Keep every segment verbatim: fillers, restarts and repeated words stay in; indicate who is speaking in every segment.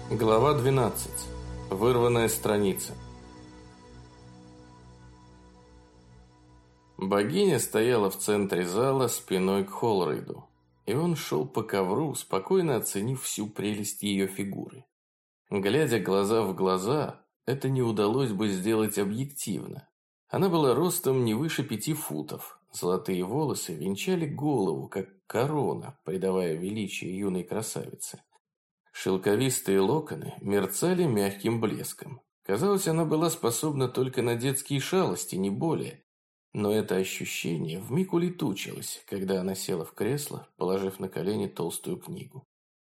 Speaker 1: Глава двенадцать. Вырванная страница. Богиня стояла в центре зала спиной к Холрейду, и он шел по ковру, спокойно оценив всю прелесть ее фигуры. Глядя глаза в глаза, это не удалось бы сделать объективно. Она была ростом не выше пяти футов, золотые волосы венчали голову, как корона, придавая величие юной красавице. Шелковистые локоны мерцали мягким блеском. Казалось, она была способна только на детские шалости, не более. Но это ощущение вмиг улетучилось, когда она села в кресло, положив на колени толстую книгу.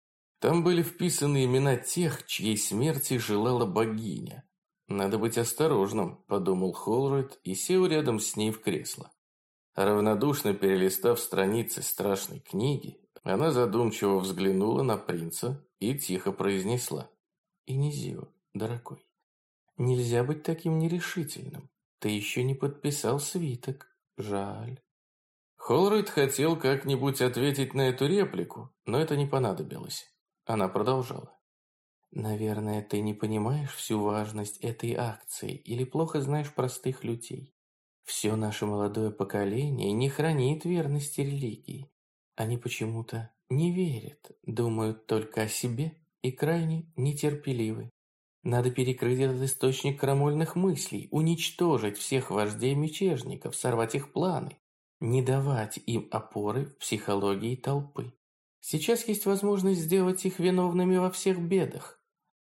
Speaker 1: Там были вписаны имена тех, чьей смерти желала богиня. «Надо быть осторожным», – подумал Холрейд и сел рядом с ней в кресло. Равнодушно перелистав страницы страшной книги, она задумчиво взглянула на принца и тихо произнесла: «Инизио, дорогой, нельзя быть таким нерешительным. Ты еще не подписал свиток. Жаль». Холрейд хотел как-нибудь ответить на эту реплику, но это не понадобилось. Она продолжала: «Наверное, ты не понимаешь всю важность этой акции или плохо знаешь простых людей. Все наше молодое поколение не хранит верности религии. Они почему-то не верят, думают только о себе и крайне нетерпеливы. Надо перекрыть этот источник крамольных мыслей, уничтожить всех вождей мятежников, сорвать их планы, не давать им опоры в психологии толпы. Сейчас есть возможность сделать их виновными во всех бедах».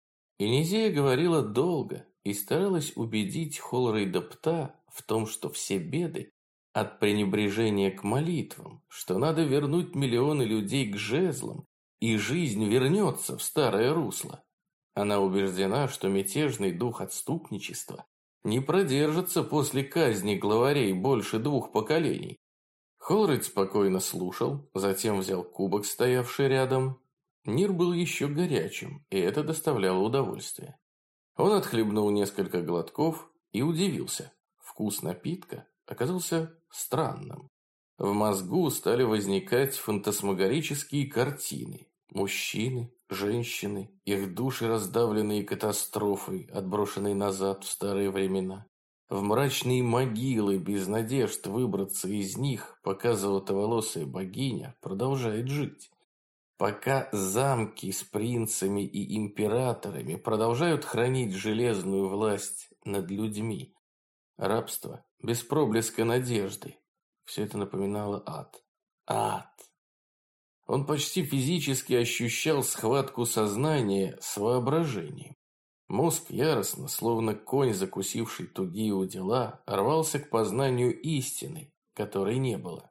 Speaker 1: Инизия говорила долго и старалась убедить Холрейда Пта в том, что все беды от пренебрежения к молитвам, что надо вернуть миллионы людей к жезлам, и жизнь вернется в старое русло. Она убеждена, что мятежный дух отступничества не продержится после казни главарей больше двух поколений. Холрейд спокойно слушал, затем взял кубок, стоявший рядом. Мир был еще горячим, и это доставляло удовольствие. Он отхлебнул несколько глотков и удивился. Вкус напитка оказался странным. В мозгу стали возникать фантасмагорические картины. Мужчины, женщины, их души, раздавленные катастрофой, отброшенные назад в старые времена. В мрачные могилы, без надежд выбраться из них, пока золотоволосая богиня продолжает жить. Пока замки с принцами и императорами продолжают хранить железную власть над людьми. Рабство без проблеска надежды. Все это напоминало ад. Ад. Он почти физически ощущал схватку сознания с воображением. Мозг яростно, словно конь, закусивший тугие удила, рвался к познанию истины, которой не было.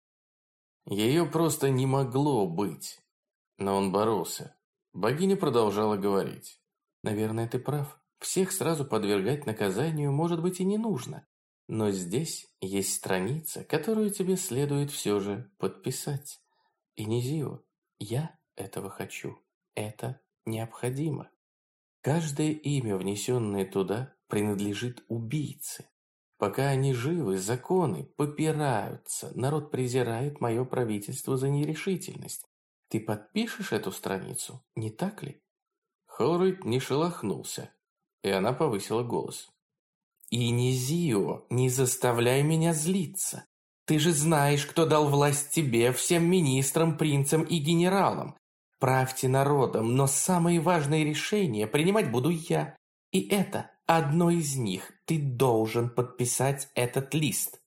Speaker 1: Ее просто не могло быть. Но он боролся. Богиня продолжала говорить: «Наверное, ты прав. Всех сразу подвергать наказанию, может быть, и не нужно. Но здесь есть страница, которую тебе следует все же подписать. Инизио, я этого хочу. Это необходимо. Каждое имя, внесенное туда, принадлежит убийце. Пока они живы, законы попираются. Народ презирает мое правительство за нерешительность. Ты подпишешь эту страницу, не так ли?» Холрейд не шелохнулся, и она повысила голос. «Инизио, не заставляй меня злиться. Ты же знаешь, кто дал власть тебе, всем министрам, принцам и генералам. Правьте народом, но самые важные решения принимать буду я. И это одно из них. Ты должен подписать этот лист».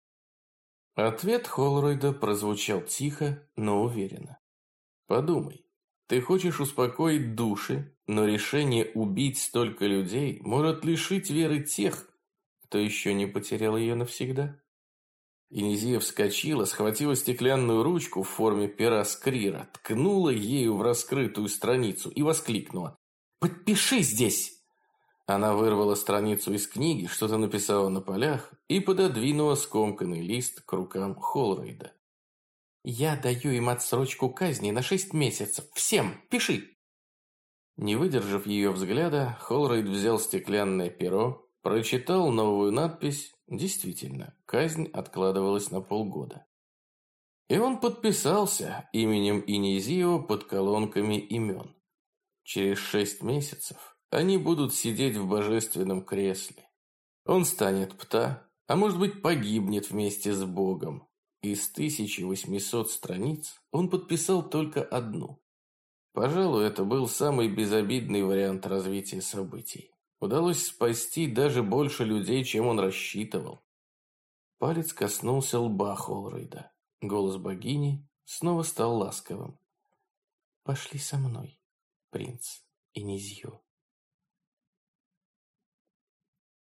Speaker 1: Ответ Холрейда прозвучал тихо, но уверенно. «Подумай. Ты хочешь успокоить души, но решение убить столько людей может лишить веры тех, кто еще не потерял ее навсегда». Инизия вскочила, схватила стеклянную ручку в форме пера Скрира, ткнула ею в раскрытую страницу и воскликнула: «Подпиши здесь!» Она вырвала страницу из книги, что-то написала на полях и пододвинула скомканный лист к рукам Холрейда. «Я даю им отсрочку казни на шесть месяцев. Всем, пиши!» Не выдержав ее взгляда, Холрейд взял стеклянное перо, прочитал новую надпись. Действительно, казнь откладывалась на полгода. И он подписался именем Инизио под колонками имен. Через шесть месяцев они будут сидеть в божественном кресле. Он станет Пта, а может быть погибнет вместе с Богом. Из тысячи восьмисот страниц он подписал только одну. Пожалуй, это был самый безобидный вариант развития событий. Удалось спасти даже больше людей, чем он рассчитывал. Палец коснулся лба Холрейда. Голос богини снова стал ласковым. «Пошли со мной, принц Инизью».